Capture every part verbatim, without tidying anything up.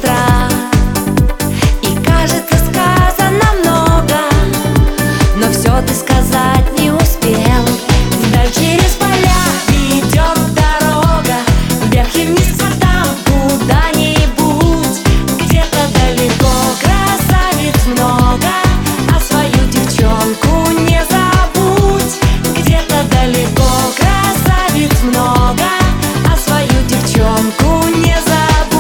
страх. И кажется, сказано много, но все ты сказать не успел. Вдаль через поля ведет дорога, вверх и вниз по там куда-нибудь. Где-то далеко красавиц много, а свою девчонку не забудь. Где-то далеко красавиц много, а свою девчонку не забудь.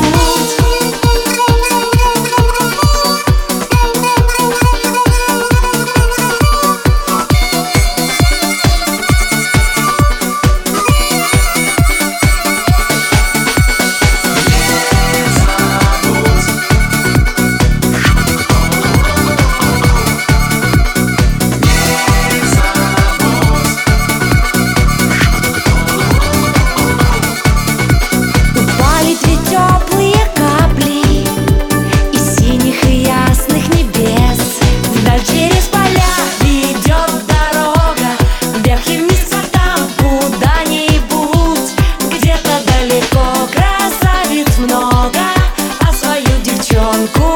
Теплые капли из синих и ясных небес. Вдаль через поля ведет дорога, вверх и вниз по там куда-нибудь. Где-то далеко красавиц много, а свою девчонку